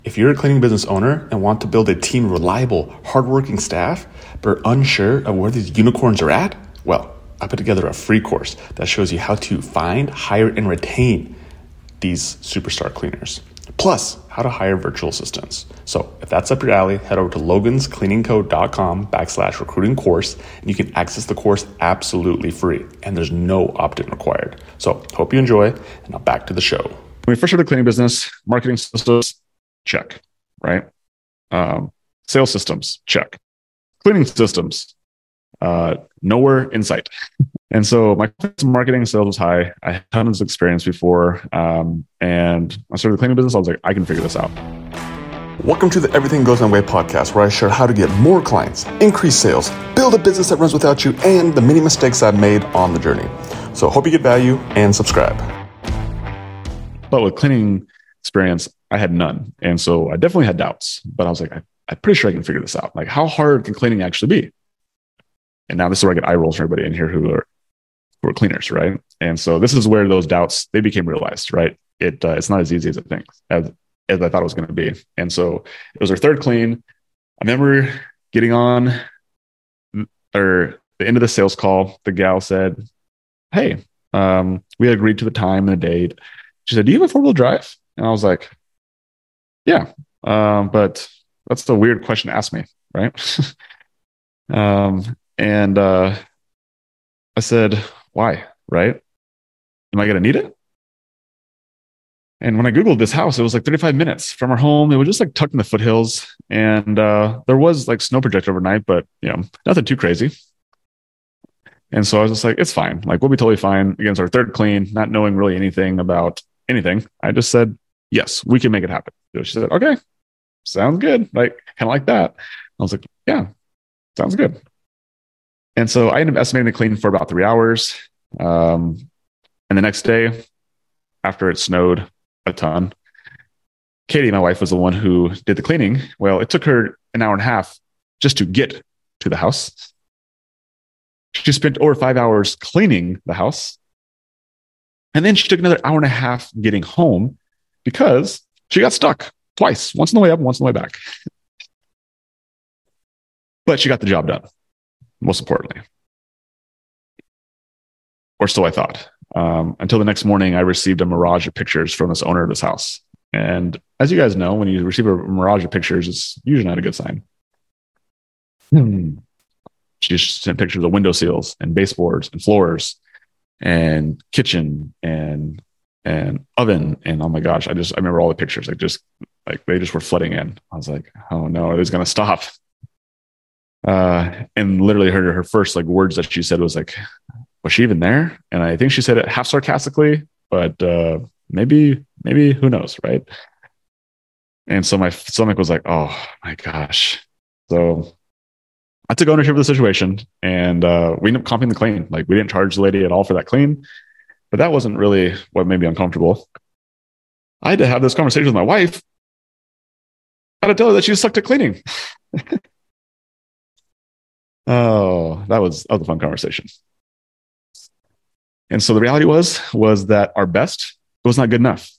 If you're a cleaning business owner and want to build a team of reliable, hardworking staff, but are unsure of where these unicorns are at, well, I put together a free course that shows you how to find, hire, and retain these superstar cleaners. Plus, how to hire virtual assistants. So if that's up your alley, head over to loganscleaningco.com/recruiting course, and you can access the course absolutely free, and there's no opt-in required. So hope you enjoy, and now back to the show. When we first started cleaning business, marketing systems, check, right? Sales systems, check. Cleaning systems, nowhere in sight. And so my marketing sales was high. I had tons of experience before. And I started the cleaning business. I was like, I can figure this out. Welcome to the Everything Goes My Way podcast, where I share how to get more clients, increase sales, build a business that runs without you, and the many mistakes I've made on the journey. So hope you get value and subscribe. But with cleaning experience, I had none. And so I definitely had doubts, but I was like, I'm pretty sure I can figure this out. Like, how hard can cleaning actually be? And now this is where I get eye rolls from everybody in here who are cleaners, right? And so this is where those doubts, they became realized, right? It's not as easy as I thought it was going to be. And so it was our third clean. I remember getting on or the end of the sales call, the gal said, hey, we agreed to the time and the date. She said, do you have a 4-wheel drive? And I was like, yeah, but that's a weird question to ask me, right? And I said, why, right? Am I going to need it? And when I Googled this house, it was like 35 minutes from our home. It was just like tucked in the foothills. And there was like snow projected overnight, but nothing too crazy. And so I was just like, it's fine. Like, we'll be totally fine. Against our third clean, not knowing really anything about anything. I just said, yes, we can make it happen. So she said, okay, sounds good. Like, kind of like that. I was like, yeah, sounds good. And so I ended up estimating the clean for about 3 hours. And the next day, after it snowed a ton, Katie, my wife, was the one who did the cleaning. Well, it took her an hour and a half just to get to the house. She spent over 5 hours cleaning the house. And then she took another hour and a half getting home because she got stuck twice, once on the way up, once on the way back. But she got the job done, most importantly. Or so I thought. Until the next morning, I received a mirage of pictures from this owner of this house. And as you guys know, when you receive a mirage of pictures, it's usually not a good sign. She sent pictures of window seals and baseboards and floors and kitchen and oven. And oh my gosh, I remember all the pictures. They just were flooding in. I was like, oh no, it was going to stop. And literally her first words that she said was like, was she even there? And I think she said it half sarcastically, but maybe who knows, right? And so my stomach was like, oh my gosh. So I took ownership of the situation, and we ended up comping the clean. Like, we didn't charge the lady at all for that clean, but that wasn't really what made me uncomfortable. I had to have this conversation with my wife. I had to tell her that she sucked at cleaning. Oh, that was a fun conversation. And so the reality was that our best was not good enough.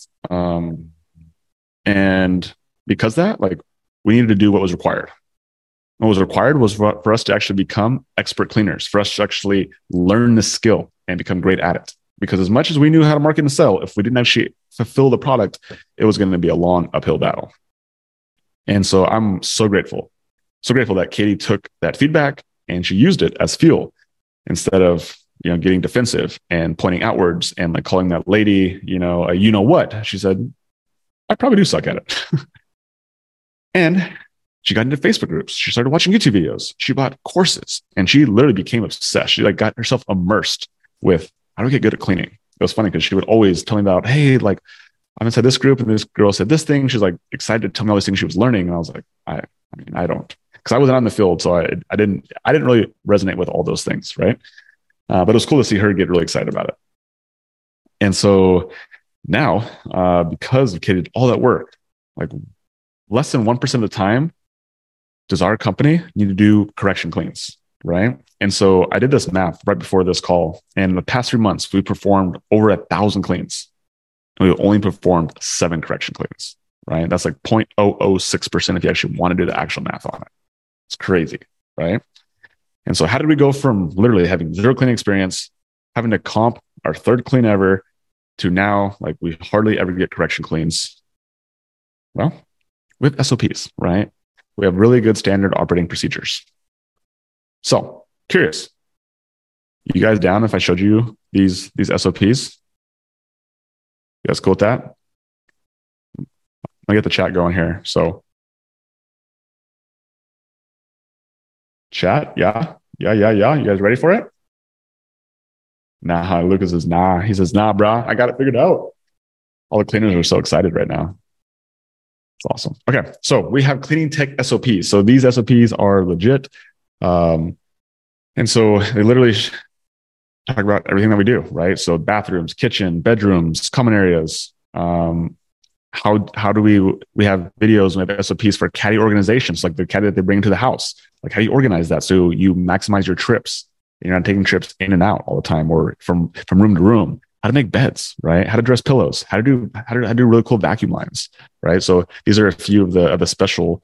And because that, we needed to do what was required. What was required was for us to actually become expert cleaners, for us to actually learn the skill and become great at it. Because as much as we knew how to market and sell, if we didn't actually fulfill the product, it was going to be a long uphill battle. And so I'm so grateful that Katie took that feedback and she used it as fuel instead of getting defensive and pointing outwards and calling that lady, what. She said, I probably do suck at it. And she got into Facebook groups. She started watching YouTube videos. She bought courses, and she literally became obsessed. She got herself immersed with how do I get good at cleaning. It was funny because she would always tell me about, hey, I'm inside this group and this girl said this thing. She's excited to tell me all these things she was learning. And I was like, I don't, because I wasn't on the field. So I didn't really resonate with all those things. Right. But it was cool to see her get really excited about it. And so now, because Katie did all that work, less than 1% of the time does our company need to do correction cleans, right? And so I did this math right before this call. And in the past 3 months, we performed over 1,000 cleans. And we only performed 7 correction cleans. right? That's like 0.006% if you actually want to do the actual math on it. It's crazy, right? And so how did we go from literally having zero cleaning experience, having to comp our third clean ever, to now like we hardly ever get correction cleans? Well, with SOPs, right? We have really good standard operating procedures. So curious, you guys down if I showed you these SOPs? You guys cool with that? Let me get the chat going here. So chat, yeah. You guys ready for it? Nah, Lucas says, nah. He says, nah, brah, I got it figured out. All the cleaners are so excited right now. It's awesome. Okay, so we have cleaning tech SOPs. So these SOPs are legit. And so they literally talk about everything that we do, right? So bathrooms, kitchen, bedrooms, common areas. How do we have videos, we have SOPs for caddy organizations, like the caddy that they bring to the house. Like how do you organize that so you maximize your trips? You're not taking trips in and out all the time or from room to room. How to make beds, right? How to dress pillows, how to do really cool vacuum lines, right? So these are a few of the special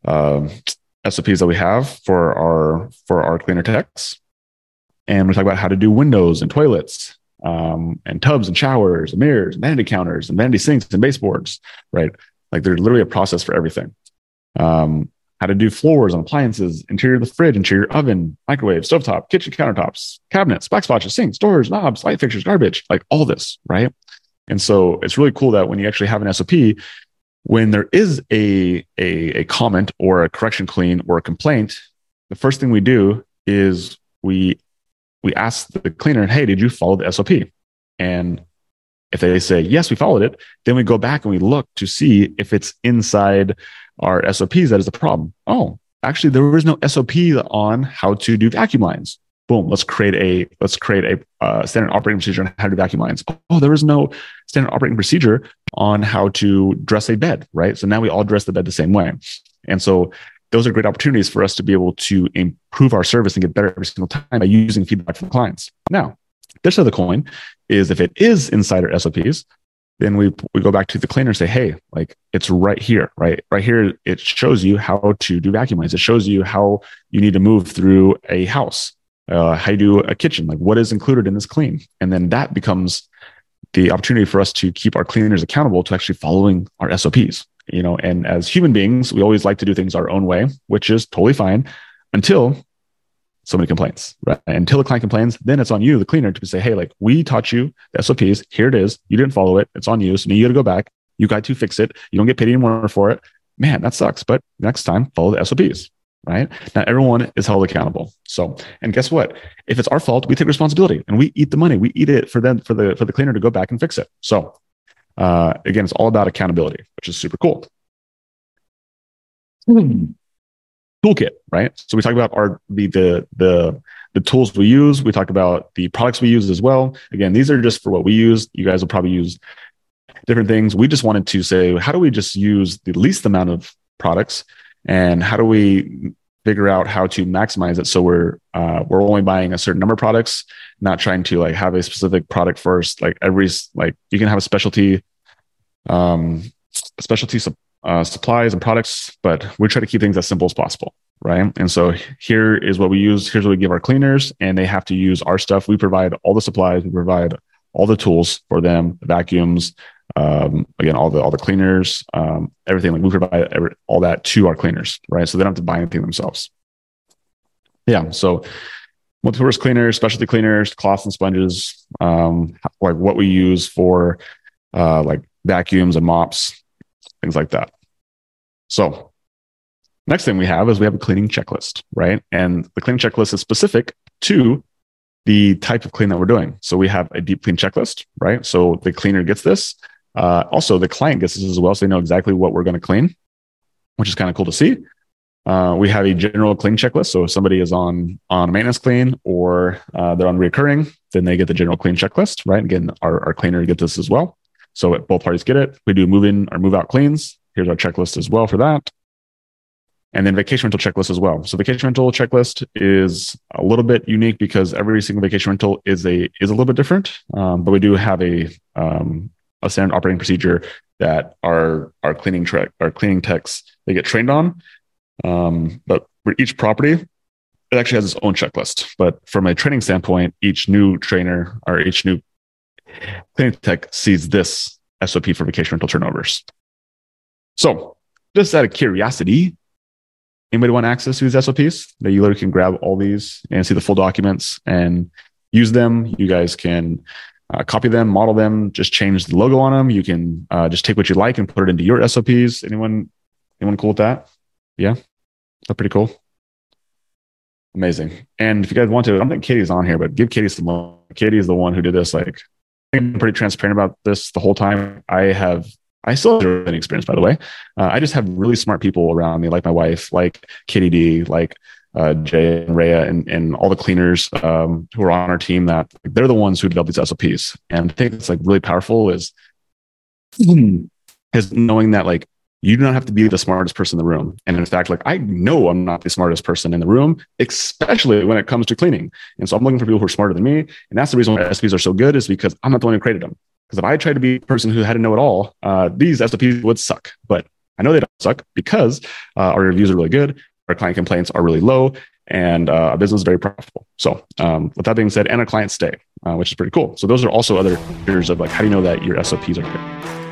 SOPs that we have for our cleaner techs. And we talk about how to do windows and toilets, and tubs and showers and mirrors and vanity counters and vanity sinks and baseboards, right? Like there's literally a process for everything. How to do floors on appliances, interior of the fridge, interior oven, microwave, stovetop, kitchen countertops, cabinets, backsplash, sinks, doors, knobs, light fixtures, garbage, like all this, right? And so it's really cool that when you actually have an SOP, when there is a comment or a correction clean or a complaint, the first thing we do is we ask the cleaner, hey, did you follow the SOP? And if they say, yes, we followed it, then we go back and we look to see if it's inside our SOPs that is the problem. Oh, actually, there was no SOP on how to do vacuum lines. Boom, let's create a standard operating procedure on how to do vacuum lines. Oh, there was no standard operating procedure on how to dress a bed, right? So now we all dress the bed the same way. And so those are great opportunities for us to be able to improve our service and get better every single time by using feedback from clients. Now, this side of the coin is if it is inside our SOPs, then we go back to the cleaner and say, hey, like it's right here, right? Right here, it shows you how to do vacuum lines. It shows you how you need to move through a house, how you do a kitchen, like what is included in this clean. And then that becomes the opportunity for us to keep our cleaners accountable to actually following our SOPs. And as human beings, we always like to do things our own way, which is totally fine until somebody complains, right? Until the client complains, then it's on you, the cleaner, to say, hey, like we taught you the SOPs. Here it is. You didn't follow it. It's on you. So now you got to go back. You got to fix it. You don't get paid anymore for it. Man, that sucks. But next time, follow the SOPs, right? Not everyone is held accountable. So, and guess what? If it's our fault, we take responsibility and we eat the money. We eat it for the cleaner to go back and fix it. So, again, it's all about accountability, which is super cool. Toolkit, right? So we talk about the tools we use. We talk about the products we use as well. Again, these are just for what we use. You guys will probably use different things. We just wanted to say, how do we just use the least amount of products, and how do we figure out how to maximize it so we're only buying a certain number of products, not trying to like have a specific product first. Like you can have a specialty supplies and products, but we try to keep things as simple as possible, right? And so here is what we use. Here's what we give our cleaners, and they have to use our stuff. We provide all the supplies. We provide all the tools for them, the vacuums, again, all the cleaners, everything. Like we provide all that to our cleaners, right? So they don't have to buy anything themselves. Yeah. So multi-purpose cleaners, specialty cleaners, cloths and sponges, like what we use for like vacuums and mops, things like that. So next thing we have is we have a cleaning checklist, right? And the cleaning checklist is specific to the type of clean that we're doing. So we have a deep clean checklist, right? So the cleaner gets this. Also, the client gets this as well, so they know exactly what we're going to clean, which is kind of cool to see. We have a general clean checklist. So if somebody is on a maintenance clean or they're on reoccurring, then they get the general clean checklist, right? Again, our cleaner gets this as well. So both parties get it. We do move in or move out cleans. Here's our checklist as well for that. And then vacation rental checklist as well. So vacation rental checklist is a little bit unique because every single vacation rental is a little bit different. But we do have a a standard operating procedure that our cleaning techs, they get trained on. But for each property, it actually has its own checklist. But from a training standpoint, each new trainer or each new cleaning tech sees this SOP for vacation rental turnovers. So just out of curiosity, anybody want access to these SOPs? That you literally can grab all these and see the full documents and use them. You guys can copy them, model them, just change the logo on them. You can just take what you like and put it into your SOPs. Anyone cool with that? Yeah, that's pretty cool. Amazing. And if you guys want to, I don't think Katie's on here, but give Katie some love. Katie is the one who did this. Like, I'm pretty transparent about this the whole time. I still have a learning experience, by the way. I just have really smart people around me, like my wife, like Katie D, like Jay and Rhea, and all the cleaners who are on our team, that they're the ones who develop these SOPs. And I think it's like really powerful is knowing that like you do not have to be the smartest person in the room. And in fact, like I know I'm not the smartest person in the room, especially when it comes to cleaning. And so I'm looking for people who are smarter than me. And that's the reason why SOPs are so good, is because I'm not the one who created them. Because if I tried to be a person who had to know it all, these SOPs would suck. But I know they don't suck because our reviews are really good, our client complaints are really low, and our business is very profitable. So with that being said, and our clients stay, which is pretty cool. So those are also other features of like, how do you know that your SOPs are good?